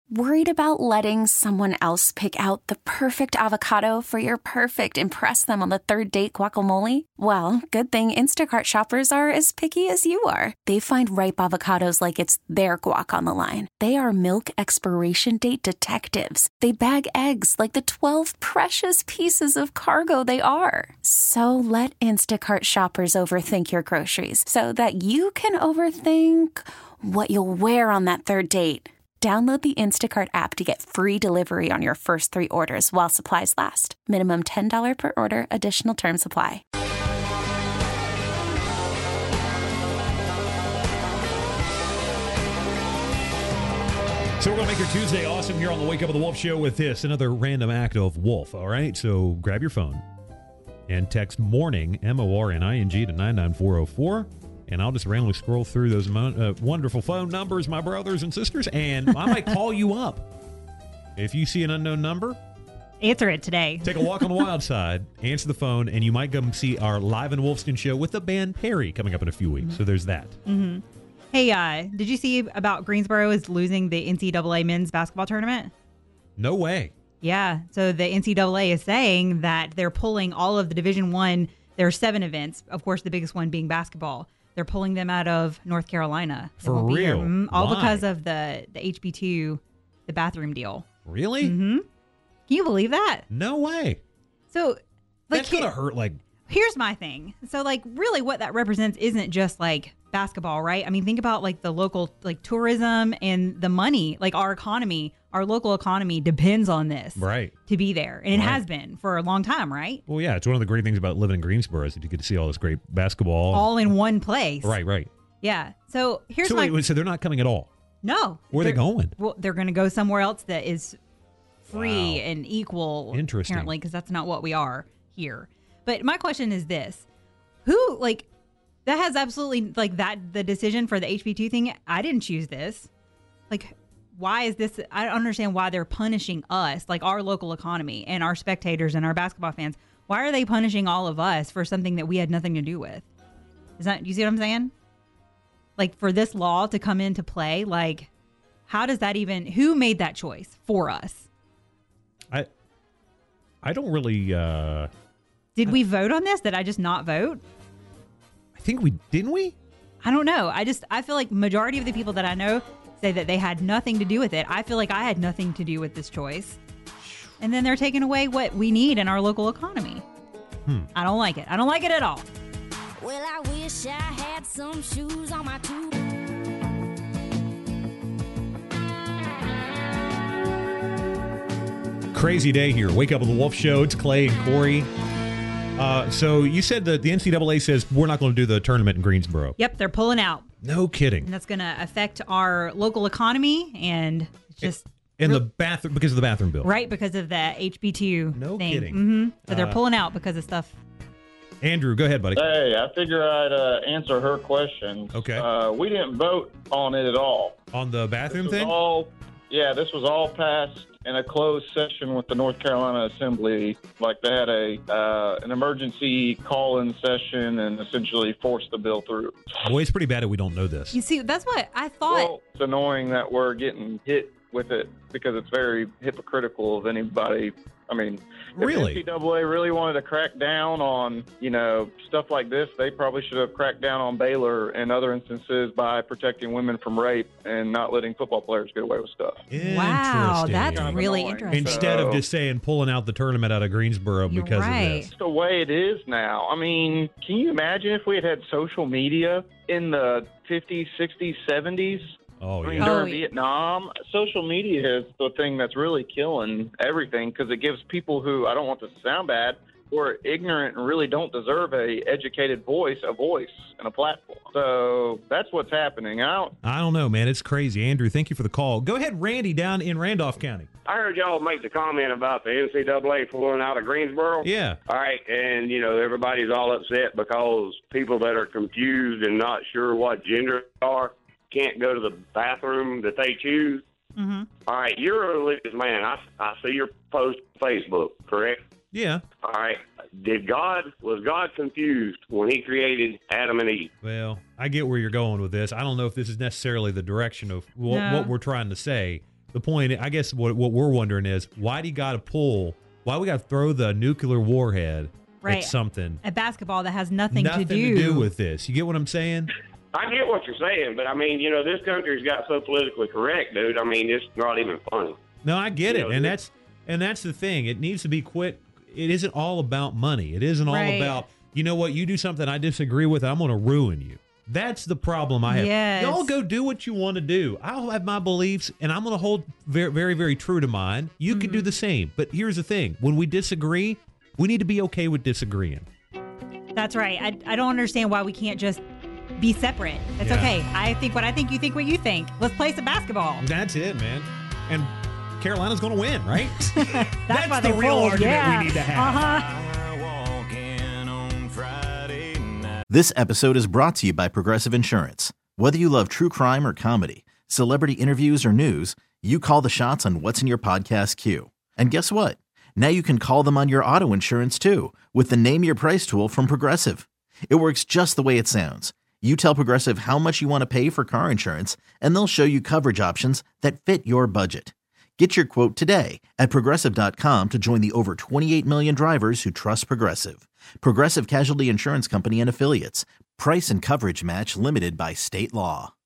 Worried about letting someone else pick out the perfect avocado for your perfect impress them on the third date guacamole? Well, good thing Instacart shoppers are as picky as you are. They find ripe avocados like it's their guac on the line. They are milk expiration date detectives. They bag eggs like the 12 precious pieces of cargo they are. So let Instacart shoppers overthink your groceries so that you can overthink what you'll wear on that third date. Download the Instacart app to get free delivery on your first 3 orders while supplies last. Minimum $10 per order. Additional terms apply. So we're going to make your Tuesday awesome here on the Wake Up with the Wolf Show with this, another random act of wolf, all right? So grab your phone and text MORNING, MORNING, to 99404. And I'll just randomly scroll through those wonderful phone numbers, my brothers and sisters, and I might call you up. If you see an unknown number, answer it today. Take a walk on the wild side, answer the phone, and you might come see our Live in Wolfston show with the band Perry coming up in a few weeks. Mm-hmm. So there's that. Mm-hmm. Hey, did you see about Greensboro is losing the NCAA men's basketball tournament? No way. Yeah. So the NCAA is saying that they're pulling all of the Division I. There are 7 events. Of course, the biggest one being basketball. They're pulling them out of North Carolina. For real? All Why? Because of the HB2, the bathroom deal. Really? Mm-hmm. Can you believe that? No way. So, that's going to hurt, Here's my thing. So, really what that represents isn't just, basketball, right? I mean, think about, the local, tourism and the money. Our economy, our local economy depends on this. Right. To be there. And it has been for a long time, right? Well, yeah. It's one of the great things about living in Greensboro is that you get to see all this great basketball. All in one place. Right. Yeah. So, here's so they're not coming at all? No. Where are they going? Well, they're going to go somewhere else that is free and equal. Interesting. Apparently, because that's not what we are here. But my question is this. Who, that has absolutely, the decision for the HB2 thing, I didn't choose this. Why is this? I don't understand why they're punishing us, our local economy and our spectators and our basketball fans. Why are they punishing all of us for something that we had nothing to do with? You see what I'm saying? For this law to come into play, how does that even, who made that choice for us? I don't really, Did we vote on this? Did I just not vote? I think didn't we? I don't know. I feel like majority of the people that I know say that they had nothing to do with it. I feel like I had nothing to do with this choice. And then they're taking away what we need in our local economy. I don't like it. I don't like it at all. Well, I wish I had some shoes on my tube. Crazy day here. Wake Up with the Wolf Show. It's Clay and Corey. So you said that the NCAA says we're not going to do the tournament in Greensboro. Yep, they're pulling out. No kidding. And that's going to affect our local economy and just... In the bathroom, because of the bathroom bill. Right, because of the HB2 No thing. kidding. Mm-hmm. So they're pulling out because of stuff. Andrew, go ahead, buddy. Hey, I figure I'd answer her question. Okay. We didn't vote on it at all. On the bathroom thing? This was all passed in a closed session with the North Carolina Assembly. They had an emergency call-in session and essentially forced the bill through. Boy, it's pretty bad that we don't know this. You see, that's what I thought. Well, it's annoying that we're getting hit with it because it's very hypocritical of anybody. I mean, really? If the NCAA really wanted to crack down on, stuff like this, they probably should have cracked down on Baylor and other instances by protecting women from rape and not letting football players get away with stuff. Wow, that's really interesting. Instead of just saying pulling out the tournament out of Greensboro because of this. It's the way it is now. I mean, can you imagine if we had social media in the 50s, 60s, 70s? Oh, yeah. During Vietnam, social media is the thing that's really killing everything because it gives people who, I don't want this to sound bad, who are ignorant and really don't deserve a educated voice and a platform. So that's what's happening. I don't know, man. It's crazy. Andrew, thank you for the call. Go ahead, Randy, down in Randolph County. I heard y'all make the comment about the NCAA pulling out of Greensboro. Yeah. All right, and, everybody's all upset because people that are confused and not sure what gender they are can't go to the bathroom that they choose. Mm-hmm. All right, you're a religious man. I see your post on Facebook, correct? Yeah. All right. Was God confused when he created Adam and Eve? Well, I get where you're going with this. I don't know if this is necessarily the direction of what we're trying to say. the point, I guess what we're wondering is, why do you got to pull? Why we got to throw the nuclear warhead at something? At basketball that has nothing to do with this. You get what I'm saying? I get what you're saying, but I mean, this country's got so politically correct, dude. I mean, it's not even funny. No, I get it, and that's the thing. It needs to be quit. It isn't all about money. It isn't all about, you know what, you do something I disagree with, I'm going to ruin you. That's the problem I have. Yes. Y'all go do what you want to do. I'll have my beliefs, and I'm going to hold very, very, very true to mine. You can do the same. But here's the thing. When we disagree, we need to be okay with disagreeing. That's right. I don't understand why we can't just be separate. It's okay. I think what I think, you think what you think. Let's play some basketball. That's it, man. And Carolina's going to win, right? That's the real argument we need to have. This episode is brought to you by Progressive Insurance. Whether you love true crime or comedy, celebrity interviews or news, you call the shots on what's in your podcast queue. And guess what? Now you can call them on your auto insurance too with the Name Your Price tool from Progressive. It works just the way it sounds. You tell Progressive how much you want to pay for car insurance, and they'll show you coverage options that fit your budget. Get your quote today at Progressive.com to join the over 28 million drivers who trust Progressive. Progressive Casualty Insurance Company and Affiliates. Price and coverage match limited by state law.